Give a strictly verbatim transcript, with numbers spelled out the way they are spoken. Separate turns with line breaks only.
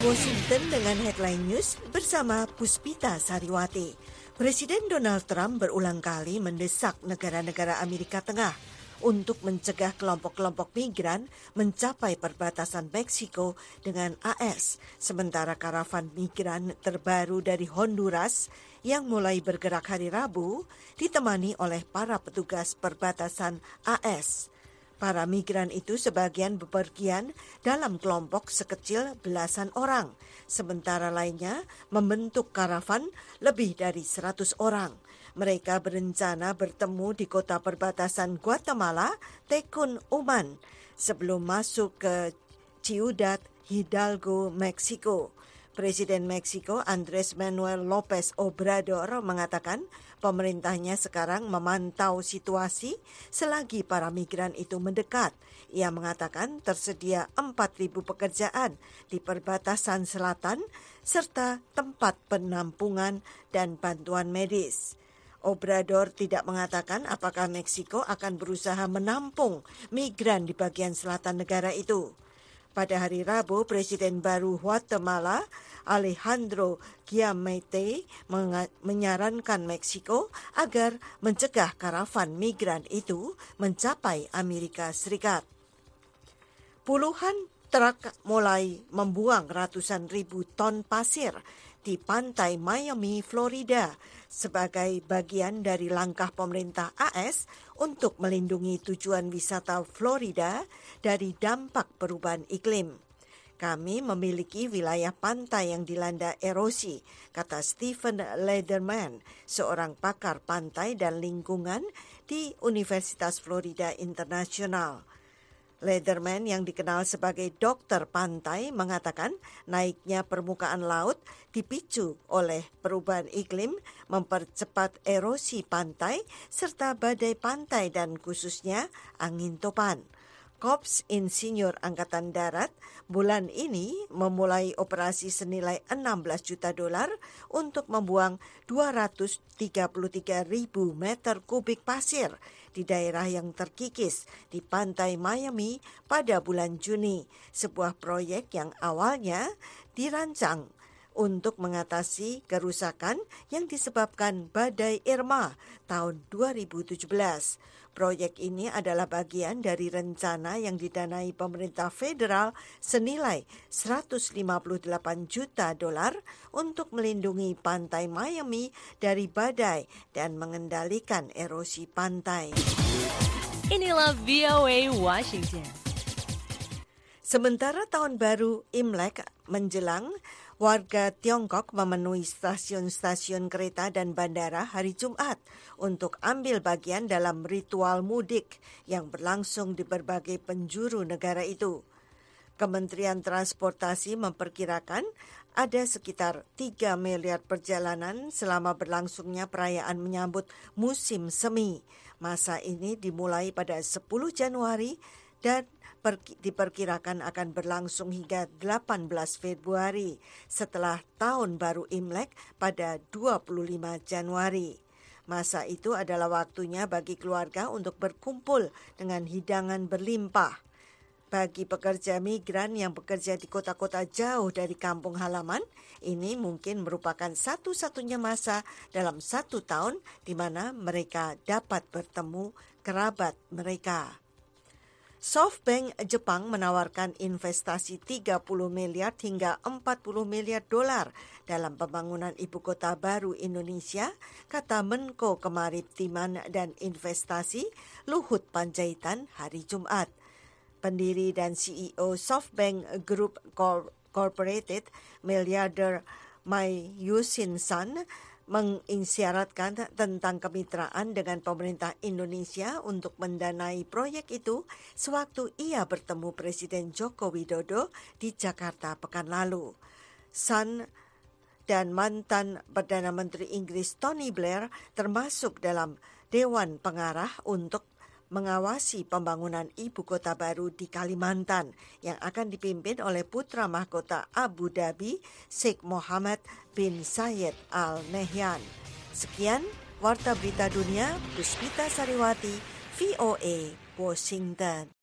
Washington dengan headline news bersama Puspita Sariwati. Presiden Donald Trump berulang kali mendesak negara-negara Amerika Tengah untuk mencegah kelompok-kelompok migran mencapai perbatasan Meksiko dengan A S. Sementara karavan migran terbaru dari Honduras yang mulai bergerak hari Rabu ditemani oleh para petugas perbatasan A S. Para migran itu sebagian bepergian dalam kelompok sekecil belasan orang, sementara lainnya membentuk karavan lebih dari seratus orang. Mereka berencana bertemu di kota perbatasan Guatemala, Tecún-Umán, sebelum masuk ke Ciudad Hidalgo, Meksiko. Presiden Meksiko Andrés Manuel López Obrador mengatakan pemerintahnya sekarang memantau situasi selagi para migran itu mendekat. Ia mengatakan tersedia empat ribu pekerjaan di perbatasan selatan serta tempat penampungan dan bantuan medis. Obrador tidak mengatakan apakah Meksiko akan berusaha menampung migran di bagian selatan negara itu. Pada hari Rabu, Presiden baru Guatemala, Alejandro Giammattei, menyarankan Meksiko agar mencegah karavan migran itu mencapai Amerika Serikat. Puluhan truk mulai membuang ratusan ribu ton pasir di pantai Miami, Florida, sebagai bagian dari langkah pemerintah A S untuk melindungi tujuan wisata Florida dari dampak perubahan iklim. Kami memiliki wilayah pantai yang dilanda erosi, kata Stephen Lederman, seorang pakar pantai dan lingkungan di Universitas Florida International. Lederman yang dikenal sebagai dokter pantai mengatakan naiknya permukaan laut dipicu oleh perubahan iklim, mempercepat erosi pantai, serta badai pantai dan khususnya angin topan. Korps Insinyur Angkatan Darat bulan ini memulai operasi senilai enam belas juta dolar untuk membuang dua ratus tiga puluh tiga ribu meter kubik pasir di daerah yang terkikis di pantai Miami pada bulan Juni, sebuah proyek yang awalnya dirancang untuk mengatasi kerusakan yang disebabkan badai Irma tahun dua ribu tujuh belas. Proyek ini adalah bagian dari rencana yang didanai pemerintah federal senilai seratus lima puluh delapan juta dolar untuk melindungi pantai Miami dari badai dan mengendalikan erosi pantai.
Inilah V O A Washington.
Sementara tahun baru Imlek menjelang, warga Tiongkok memenuhi stasiun-stasiun kereta dan bandara hari Jumat untuk ambil bagian dalam ritual mudik yang berlangsung di berbagai penjuru negara itu. Kementerian Transportasi memperkirakan ada sekitar tiga miliar perjalanan selama berlangsungnya perayaan menyambut musim semi. Masa ini dimulai pada sepuluh Januari dan diperkirakan akan berlangsung hingga delapan belas Februari setelah tahun baru Imlek pada dua puluh lima Januari. Masa itu adalah waktunya bagi keluarga untuk berkumpul dengan hidangan berlimpah. Bagi pekerja migran yang bekerja di kota-kota jauh dari kampung halaman, ini mungkin merupakan satu-satunya masa dalam satu tahun di mana mereka dapat bertemu kerabat mereka. SoftBank Jepang menawarkan investasi tiga puluh miliar hingga empat puluh miliar dolar dalam pembangunan ibu kota baru Indonesia, kata Menko Kemaritiman dan Investasi Luhut Panjaitan hari Jumat. Pendiri dan C E O SoftBank Group Corporated, miliarder Mai Yusin Sun, mengisyaratkan tentang kemitraan dengan pemerintah Indonesia untuk mendanai proyek itu sewaktu ia bertemu Presiden Joko Widodo di Jakarta pekan lalu. Sun dan mantan Perdana Menteri Inggris Tony Blair termasuk dalam Dewan Pengarah untuk mengawasi pembangunan ibu kota baru di Kalimantan yang akan dipimpin oleh putra mahkota Abu Dhabi, Sheikh Mohammed bin Zayed Al Nahyan. Sekian Warta Berita Dunia, Puspita Sariwati, V O A, Washington.